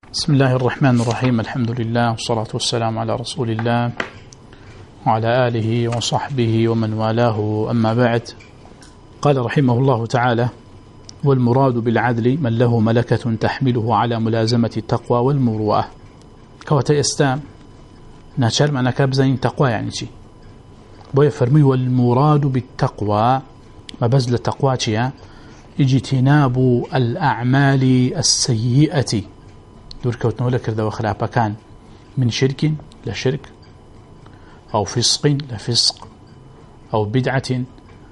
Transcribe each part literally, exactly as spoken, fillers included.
بسم الله الرحمن الرحيم. الحمد لله والصلاة والسلام على رسول الله وعلى آله وصحبه ومن والاه، أما بعد. قال رحمه الله تعالى: والمراد بالعدل من له ملكة تحمله على ملازمة التقوى والمروءة. كواتي استام ناشر معنا كابزين تقوى يعني شي بويفرمي والمراد بالتقوى ما بزل التقوى شيء اجتناب الأعمال السيئة دور كوتنه لكرده وخلافه كان من شرك لشرك أو فسق لفسق أو بدعة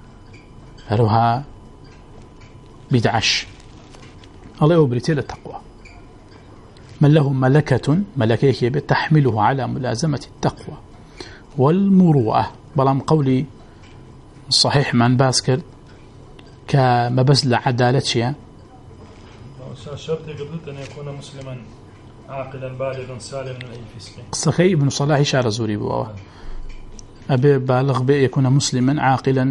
هروها بدعش الله يوبرتي للتقوى. من له ملكة ملكة تحمله على ملازمة التقوى والمروءة. بلام قولي صحيح من باسكر كمبزل عدالة شيء شرط قبلت أن يكون مسلما عاقلا بالغا سالما من أي فسق. صحيح ابن صلاح شعر زوري بواه أبي بالغ بأن يكون مسلما عاقلا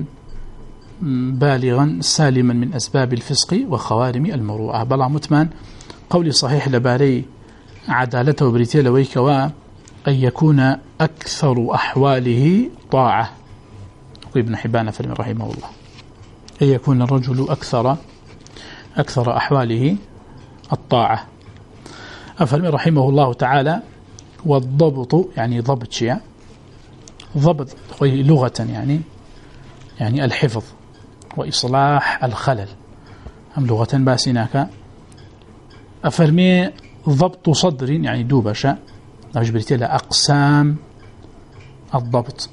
بالغا سالما من أسباب الفسق وخوارم المروءة. بلا متمان قولي صحيح لباري عدالته وبريتي لويكوا أن يكون أكثر أحواله طاعة. ابن حبان فرمي رحمه الله أن يكون الرجل أكثر أكثر أحواله الطاعة. أفرمي رحمه الله تعالى: والضبط يعني ضبط شيء، ضبط لغة يعني يعني الحفظ وإصلاح الخلل، أم لغة باسناك. أفرمي ضبط صدر يعني دوبشة نجبرت لها أقسام الضبط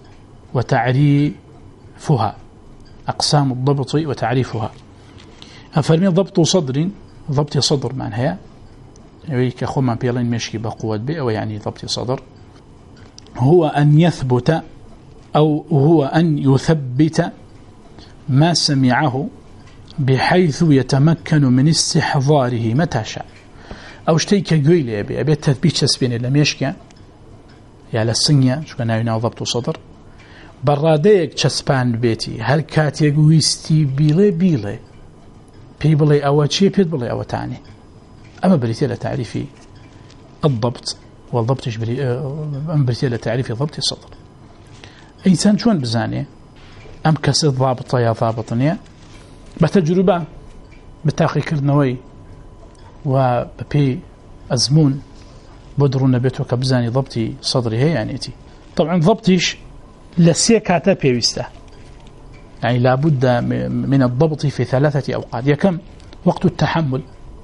وتعريفها، أقسام الضبط وتعريفها. أفرمي ضبط صدر ضبط صدر معناها يك خما بيلين مشي بقوة بي أو يعني ضبط صدر هو أن يثبت أو هو أن يثبت ما سمعه بحيث يتمكن من استحضاره متى شاء. أو شتيك جويلي أبي أبي التثبيت تسبين لم يشكى يعني السنية شو كان يناو ضبط صدر براديك تسبان بيتي هل كاتيك ويستي بيلي بيلي بيبلي أو شيء بيبلي أو تاني. أما بريتيلا تعريفي الضبط والضبط يشبري أما بريتيلا تعريفي ضبط الصدر. إنسان شون بزاني أم كسر ضابط يا ضابطني بتجربة بتحقيق النووي وببي أزمون بدرون بيتوك بزاني ضبطي صدري هي يعني تي طبعا ضبطيش لسيكاتا بيوسته يعني لابد من الضبط في ثلاثة أوقات. يكم وقت التحمل،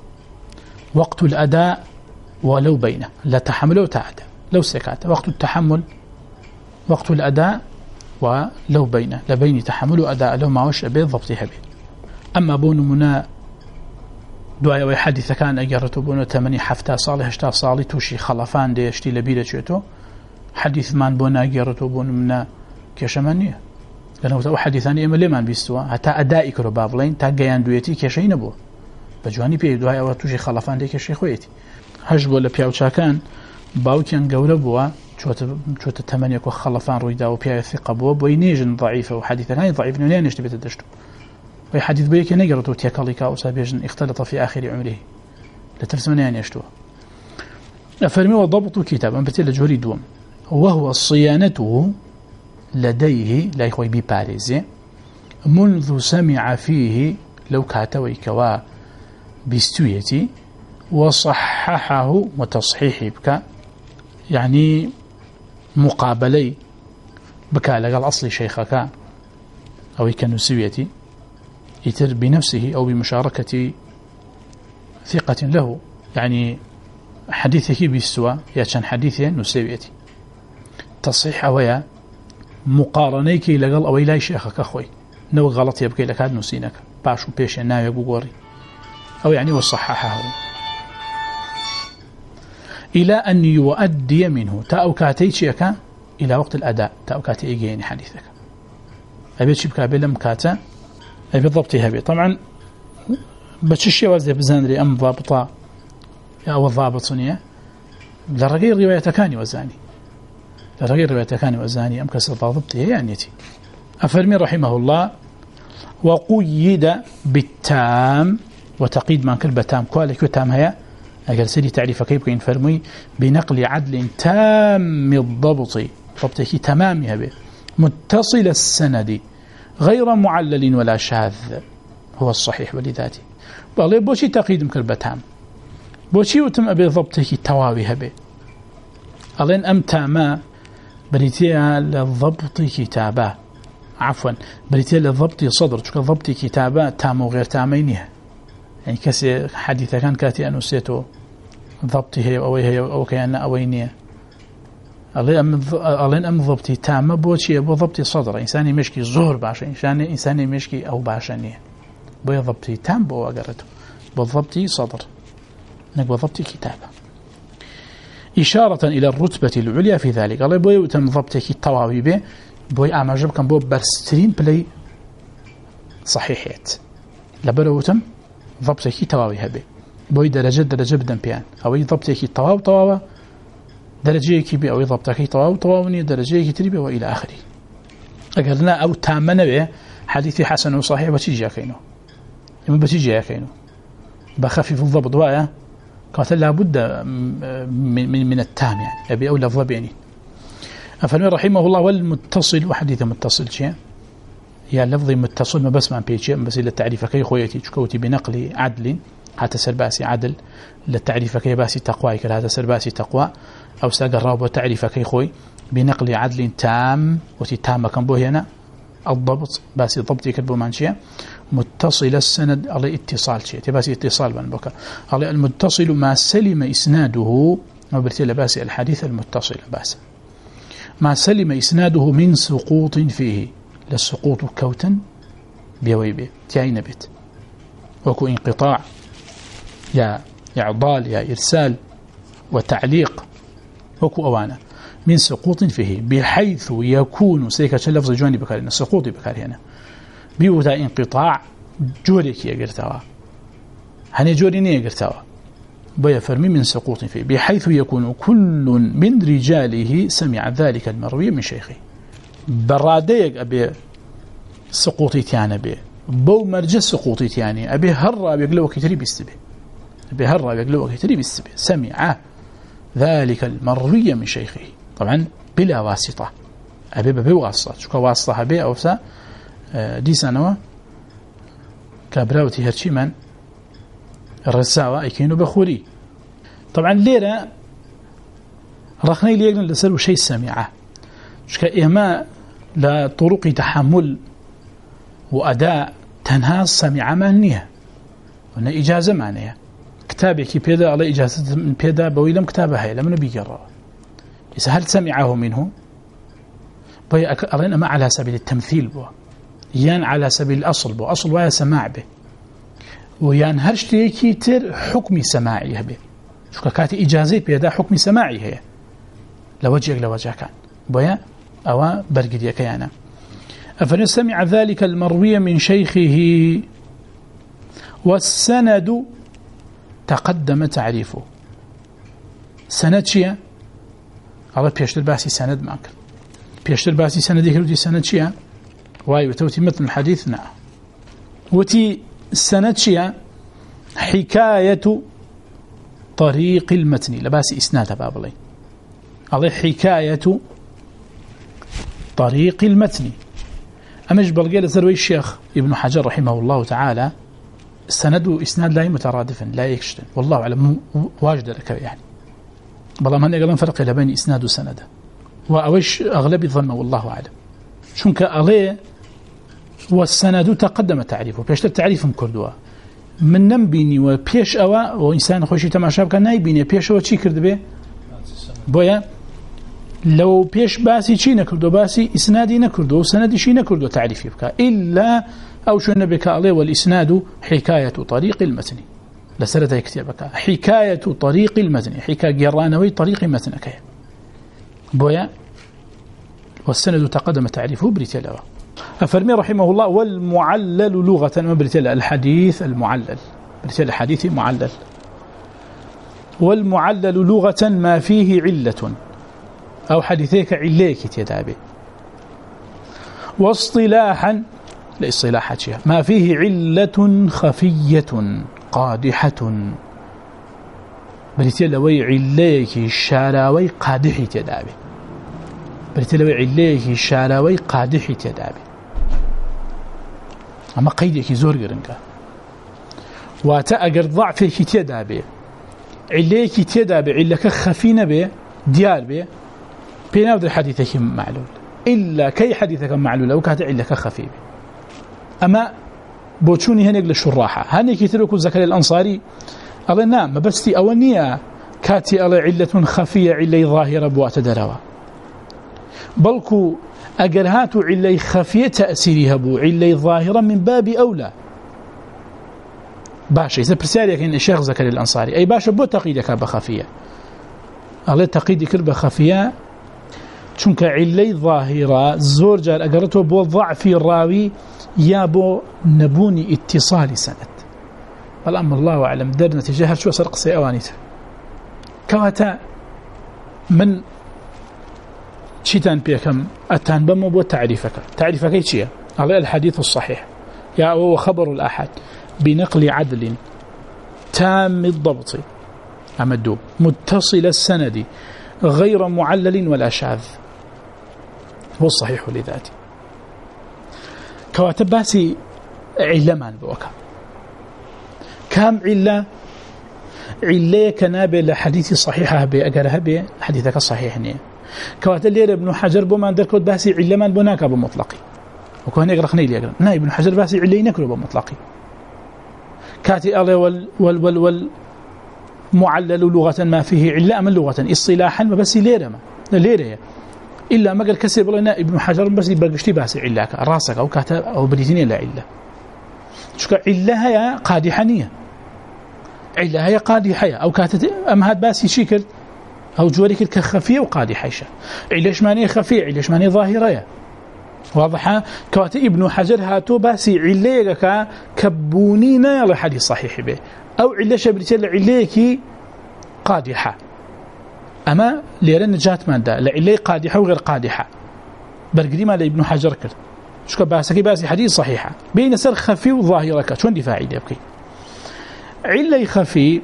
وقت الأداء ولو بينه لا تحمل وتعدى لو سكات، وقت التحمل وقت الأداء ولو بينه لبين تحمل وأداء لو ما وش أبي ضبطها به. أما بون منا دعاء وحديث كان أجرته بون ثمانية حفتا صالح هشتا صالي توشي خلفان دي يشتي لبيلة شيتو حديث من بون أجرته بون منا كشمانية لأنه تو حديثاني إما لمن بيستوى حتى أدائي كرو بافلين تا جيان دويتي كشي نبو بجواني بي دعاء وتوشي خلفان دي كشي خويتي هجبو لبياو شاكان باوكيان قولة بوا شوت الثمانية كو خلفان رويدا وبيا الثقة بوا بوينيجن ضعيفة وحديثا هاي ضعيف نونين يشتبه تدشتو وي حديث بيكي نقرتو تيكاليكا وسابيجن اختلط في آخر عمره لتفسمنين يشتوه. أفرمي وضبط كتابا بتل جوري دوم وهو صيانته لديه لا يخوي بباريزي منذ سمع فيه لو كاتوي كوا بستويتي وصححه وتصحيح بك يعني مقابلي بك لقى الأصل شيخك أو كنسويتي يتر بنفسه أو بمشاركة ثقة له يعني حديثك بيستوى ياتشان حديثه نسويتي تصحيح أويا مقارنيك لقل أو إلى شيخك أخوي نو غلط يبكي لك هذا نسينك باشو بيش الناوي يقوري أو يعني وصححه إلى أن يؤدي منه تأوكاتي شيكا إلى وقت الأداء تأوكاتي إيجيني حديثك أبي تشبك بلم كاتا أبي ضبطي هبي طبعا بتشي وزي بزاندري أم ضابطة أو الضابطنية لرغير رواية كاني وزاني لرغير رواية كاني وزاني أم كسر ضابطي يعني تي. أفرمي رحمه الله وقيد بالتام وتقييد من كلمة تام كوالك وتام هي أجل سيدي تعريف كيف كين فرمي بنقل عدل تام الضبط ضبطه تمامها به متصل السند غير معلل ولا شاذ هو الصحيح ولذاته والله بوشي تقييد مكربة تام بوشي وتم أبي ضبطه تواويها به ألين أم تاما بريتيا للضبط كتابة عفوا بريتيا للضبط صدر شو ضبط كتابة تام وغير تامينها يعني كسي حديثة كان كاتي أنو سيتو ضبطه أو هي أو كأن أوينيه ألين أم ضبطي تامة بوشي أبو ضبطي صدر إنساني مشكي زور باشا إنساني إنساني مشكي أو باشانيه بو ضبطي تام بو أقرته بالضبطي صدر نقول ضبطي كتابة إشارة إلى الرتبة العليا في ذلك الله بو يتم ضبطك التواوي به بو أعمل كان بو برسترين بلاي صحيحيات لبرو تم ضبطك تواوي به بو درجة درجة بدن بيان أو ضبطك التواو تواو درجة كبيرة أو ضبطك تواو تواوني درجة كتيرة وإلى آخره أقرنا أو تامنا به حديث حسن وصحيح وتيجي كينو يوم بتيجي كينو بخفف الضبط وايا قالت لابد من من من التام يعني أبي أولى لفظ يعني أفهم رحمه الله والمتصل وحديث متصل شيء يا لفظ متصل ما بس ما بيجي بس إلى التعريف كي خويتي شكوتي بنقل عدل هذا سرباسي عدل للتعريف كي باسي تقوى كذا هذا سرباسي تقوى أو ساقرب وتعريف كي خوي بنقل عدل تام وتي تام كان به هنا الضبط باسي ضبطي كتبه مانشيا متصل السند على اتصال شيء تباسي اتصال بن بكى على المتصل ما سلم إسناده ما برتل باسي الحديث المتصل باس ما سلم إسناده من سقوط فيه للسقوط كوتا بيويبه تاين بيت وكو انقطاع يا إعضال يا إرسال وتعليق وكو أوانا من سقوط فيه بحيث يكون سيكا لفظ جواني بكاري السقوط بكاري هنا بيوتا انقطاع جوريك يقرتوا هني جوري ني يقرتوا بيا فرمي من سقوط فيه بحيث يكون كل من رجاله سمع ذلك المروي من شيخه براديك أبي سقوطي تيانا بي بو مرجع سقوطي تياني أبي هرى بيقلوا كتري بيستبه أبي هرى بيقلوا كتري بيستبه سمع ذلك المروي من شيخه طبعا بلا واسطة أبي ببي واسطة شو كواسطة أبي أو سا دي سنوة كابراوتي هرشي من الرساوة أيكينو بخوري طبعا ليرة رخني ليقن لسلو شيء سمعه شو كإهماء لطرق تحمل وأداء تنهى سمع معنيها وأن إجازة معنيها كتابي كي بيدا على إجازة من بيدا بويلم كتابها هي لم نبيقرأ إذا هل سمعه منه بي أرين ما على سبيل التمثيل بو يان على سبيل الأصل بو أصل ويا سماع به ويان هرشتي كيتر حكم سماعي به شو كاتي إجازة بيدا حكم سماعي هي لوجهك لوجه كان بويا أو برقد يكيانا أفن سمع ذلك المروي من شيخه والسند تقدم تعريفه سند شيء على بيشتر باسي سند معك بيشتر باسي سند يكرودي سند شيء واي وتوتي مثل الحديث نعم وتي سند شيء حكاية طريق المتن لباسي إسناد بابلي على حكاية طريق المتن أمج بلقي لزروي الشيخ ابن حجر رحمه الله تعالى السند وإسناد لا مترادفا لا يكشتن والله أعلم واجد لك يعني بلا ما نقدر نفرق بين إسناد وسند وأوش أغلب الظن والله أعلم شنك عليه والسند تقدم تعريفه بيش التعريف مكردوا من نمبيني وبيش أوا وإنسان خوشي تماشاب كان نايبيني بيش أوا شي كرد به بويا لو بيش باسي شي نكردو باسي إسنادي نكردو سندي شي نكردو تعريفي بك إلا أو شو نبك عليه والإسناد حكاية طريق المتن لسرد يكتبك حكاية طريق المتن حكاية جرانوي طريق متنك بويا والسند تقدم تعريفه بريتلاوة أفرمي رحمه الله والمعلل لغة ما بريتلا الحديث المعلل بريتلا الحديث معلل والمعلل لغة ما فيه علة أو حديثيك عليك تدابي واصطلاحا لاصطلاح ما فيه علة خفية قادحة بريتي لوي عليك شاراوي قادحي تدابي بريتي لوي عليك شاراوي قادحي تدابي اما قيدك زور قرنقا واتا اگر ضعفك تدابي عليك تدابي علك خفين به ديار به بيناود حديثك معلول إلا كي حديثك معلول أو كاتع علك خفي به أما بوتشوني هنيك للشراحة هنيك يتركوا زكريا الأنصاري الله نعم بستي أولنية كاتي الله علة خفية علي ظاهرة بوات دروا بلكو أجرهات علي خفية تأثيرها بو علي ظاهرة من باب أولى باشا إذا برسالك إن الشيخ زكريا الأنصاري أي باشا بو تقييدك بخفية الله تقييد كرب خفية چونك علي ظاهرة زور جار أجرته بو ضعف الراوي يا بو نبوني اتصال سند والأمر الله أعلم در نتيجة شو سرق سيوانيته كواتا من شيتان بيكم أتان بمو بو تعريفك تعريفك ايش هي على الحديث الصحيح يا هو خبر الأحد بنقل عدل تام الضبط أمدو متصل السند غير معلل ولا شاذ هو الصحيح لذاته كواتب باسي علمان بوكا كام علة علة كنابة لحديث صحيحة بأقرها به حديثك الصحيح نية كواتب لير ابن حجر بما دركوت باسي علمان بناك بمطلقي وكون يقرخني لي يقرأ نا ابن حجر باسي علي نكره بمطلقي كاتي الله وال وال وال وال معلل لغة ما فيه علة من لغة اصطلاحا ما بس ليرة ما ليرة إلا ما قال كسب لنا ابن حجر بس يبقشتي بس علاك راسك أو كاتب أو بريتيني لا علة شو علة هي قادحانية علة هي قادحة أو كاتب أم هاد بس يشكل أو جوريك كخفية وقادحة علش ماني خفية علش ماني ظاهرة واضحة كاتب ابن حجر هاتو بس علة كبونينا لحديث صحيح به أو علش بريتيل عليك قادحة أما ليرن نجات مادة لعلي قادحة وغير قادحة برقدي ما لابن حجر كر شو باسكي باسي حديث صحيحة بين سر خفي وظاهرك شون دفاعي يبكي علي خفي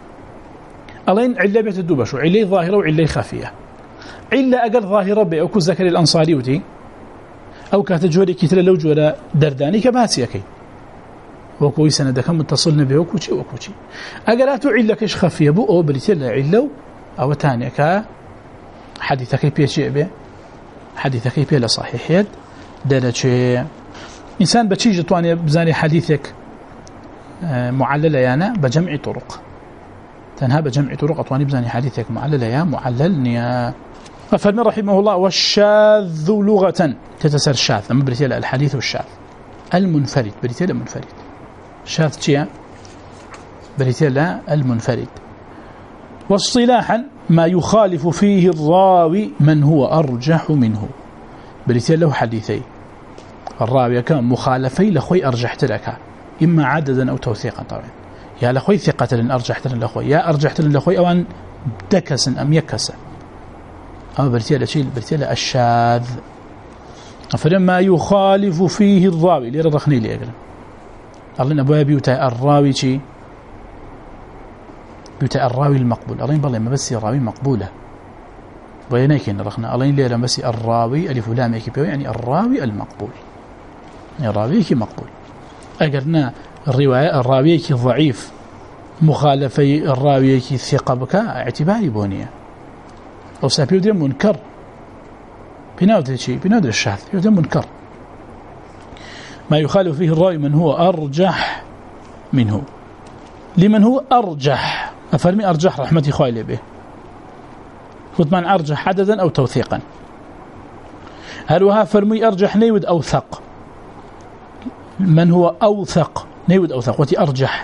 ألين علي بيت الدوبة شو علي ظاهرة وعلي خفية علي أقل ظاهرة بأوكو زكر الأنصاري وتي أو كاتجوري كتلا لو جورا درداني كباسي أكي وكوي سندك متصلنا به وكوشي وكوشي أقلاتو علكش خفية بو أو بريتلا علو أو تانيك حديثك بيشي به حديثك بيلا صحيحيت درجة إنسان بتشيج تواني بزاني حديثك معللة يانا بجمع طرق تنها بجمع طرق أطواني بزاني حديثك معللة يا معلل نيا فالمن رحمه الله والشاذ لغة تتسر الشاذ أما بريتلا الحديث والشاذ المنفرد بريتلا منفرد شاذ شيء بريتلا المنفرد واصطلاحا ما يخالف فيه الراوي من هو أرجح منه بريتين له حديثي الراوي كان مخالفي لخوي أرجحت لك إما عددا أو توثيقا طبعا يا لخوي ثقة لن أرجحت لخوي يا أرجحت لخوي أو أن دكس أم يكس أما بريتين لشيء بريتين الشاذ فلما يخالف فيه الراوي لي رضخني لي أقرأ الله أبويا بيوتا الراوي شيء بيوتا الراوي المقبول ألين بالله ما بس الراوي مقبولة وينيكين رخنا ألين ليلة بس الراوي ألف لام يكبيو يعني الراوي المقبول يعني الراوي كي مقبول أقرنا الرواية الراوي كي ضعيف مخالفي الراوي كي ثقة بك اعتباري بونية أو سابيو دي منكر بناود شيء بناود الشاذ يودي منكر ما يخالف فيه الراوي من هو أرجح منه لمن هو أرجح أفرمي أرجح رحمتي خالي به فثمان أرجح عددا أو توثيقا هل وها فرمي أرجح نيود أوثق من هو أوثق نيود أوثق وتي أرجح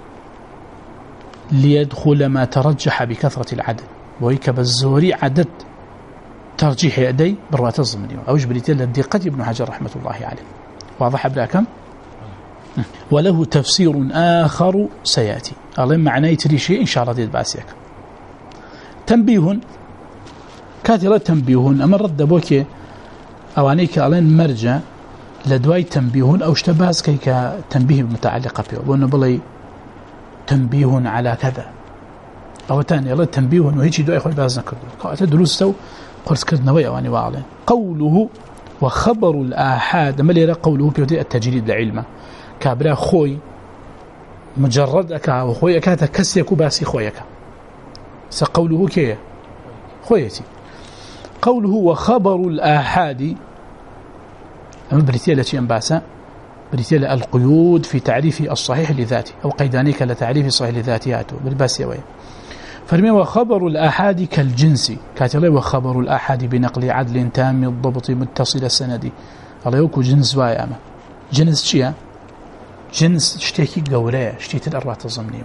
ليدخل ما ترجح بكثرة العدد وهيك بالزوري عدد ترجيح يدي بروات الضمني أو جبريت له الدقة ابن حجر رحمة الله عليه واضح بلاكم وله تفسير آخر سيأتي الله معناه تري شيء إن شاء الله ديت باسيك تنبيه كاتل تنبيه أما رد بوك أوانيك ألين مرجع لدواي تنبيه أو اشتباس كيك تنبيه متعلقة به وأنه بلي تنبيه على كذا أو تاني الله تنبيه إنه هيك دعاء خوي باز نكرده قالت دروسته قرص كردنا ويا واني واعلن قوله وخبر الآحاد ما لي قوله بيودي التجريد لعلمه كابرا خوي مجرد أكا وخوي أكا تكسيك باسي خويك سقوله كيه خويتي قوله وخبر الآحاد أما بريتيالة شيء أنباسا بريتيالة القيود في تعريف الصحيح لذاته أو قيدانيك لتعريف الصحيح لذاتياته بالباسي وين فرمي وخبر الآحاد كالجنس كاتلي وخبر الآحاد بنقل عدل تام الضبط متصل السند الله يوكو جنس واي أما جنس شيء جنس اشتكي قورية اشتكي الأربعة الضمنية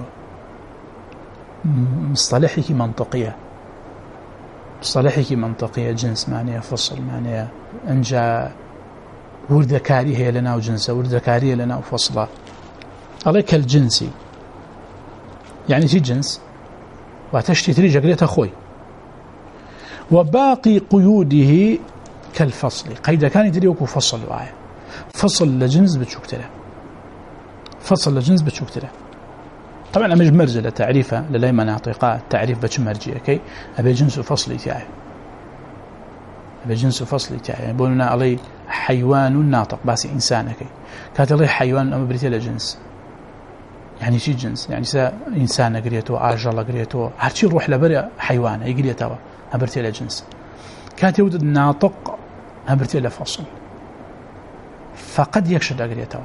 مصطلحك منطقية مصطلحك منطقية جنس معنيها فصل معنيها أنجا وردكاري هي لنا وجنسة وردكاري لنا وفصلة عليك الجنسي يعني شي جنس وتشتي تريج قريت أخوي وباقي قيوده كالفصل قيد كان يدريوك فصل وعي فصل لجنس بتشوكتله فصل لجنس بتشوكتله طبعا أمج مرجلة تعريفها للاي مناطقات تعريف بتش مرجية كي أبي جنس فصلي تاعي أبي جنس فصلي تاعي يقولون علي حيوان ناطق بس إنسان كي كانت علي حيوان أما بريتي لجنس يعني شي جنس يعني سا إنسان قريته عجلة قريته هرشي روح لبري حيوان هي قريته هبرتي لجنس كانت يوجد ناطق هبرتي لفصل فقد يكشد قريته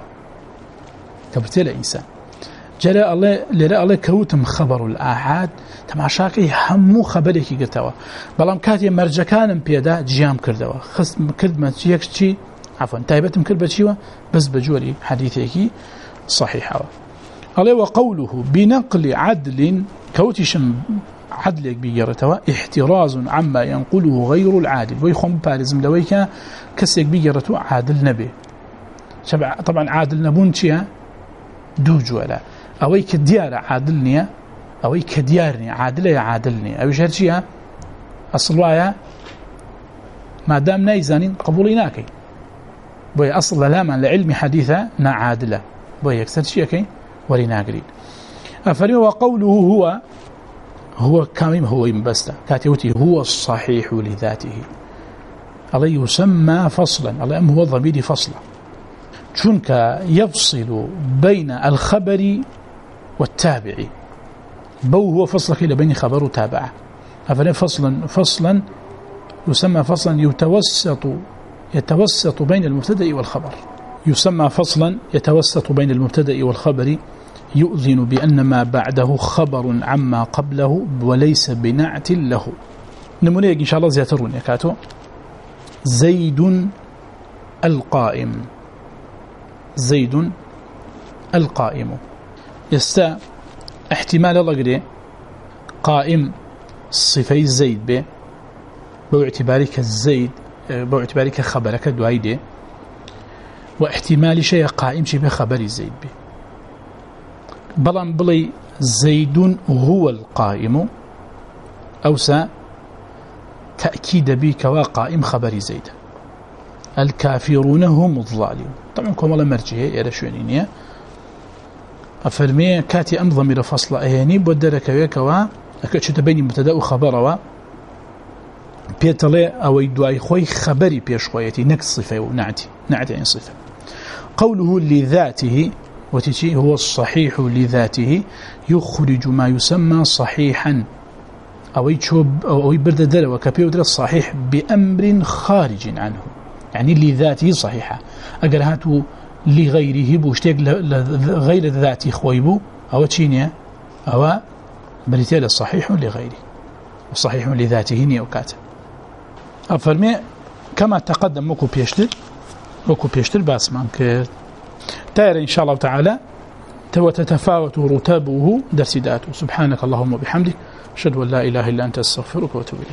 كبرتي لإنسان جلاء الله لراء الله كوتم خبر الآحاد تماشاكي همو خبرك قلتوا بلام كاتي مرجكان بيدا جيام كردوا خصم كلمة يكشي عفوا تايبتم كلمة شيوا بس بجوري حديثيكي صحيحة الله وقوله بنقل عدل كوتشم عدلك بيجرتوا احتراز عما ينقله غير العادل ويخم بارزم لويك كسيك بيجرتوا عادل نبي شبع طبعا عادل نبون شيا دوج ولا أوي كديار عادلني أوي كديارني عادلة عادلني أوي شرشيها أصل وايا ما دام نايزانين قبوليناكي بوي أصل لاما لعلم حديثة نا عادلة بوي يكسر شيء وليناقرين أفري وقوله هو هو كامل هو ينبسط كاتيوتي هو الصحيح لذاته الله يسمى فصلا الله أم هو ضمير فصلا شنك يفصل بين الخبر والتابع بو هو فصلك إلى بين خبر وتابع أفلا فصلا فصلا يسمى فصلا يتوسط يتوسط بين المبتدأ والخبر يسمى فصلا يتوسط بين المبتدأ والخبر يؤذن بأن ما بعده خبر عما قبله وليس بنعت له نمونيك إن شاء الله زياترون يكاتو زيد القائم زيد القائم يستا احتمال الله قري قائم صفي زيد به باعتبارك الزيد باعتبارك خبرك دعيده واحتمال شيء قائم شبه خبر زيد به بلان بلي زيد هو القائم أوسى تأكيد بك وقائم خبر زيد الكافرون هم الظالمون طبعا كما لا مرجئه الى شوينيه افرمي كاتي ام ضمير فصل اهني بدرك ويكوا اكشت بين مبتدا وخبر و بيتله او يدعي خوي خبري بيش خويتي نقص صفه ونعتي نعتي يعني صفه قوله لذاته وتشي هو الصحيح لذاته يخرج ما يسمى صحيحا او يشوب او يبرد دل وكبيودر الصحيح بامر خارج عنه يعني لذاته صحيحة أقل هاتو لغيره بوشتيق غير ذاتي خويبو أو تشينيا أو بريتيل الصحيح لغيره وصحيح لذاته نيوكات أفرمي كما تقدم مكو بيشتر مكو بيشتر باسمان كير تاير إن شاء الله تعالى وتتفاوت رتابه درسداته سبحانك اللهم وبحمدك أشهد أن لا إله إلا أنت أستغفرك وأتوب إليك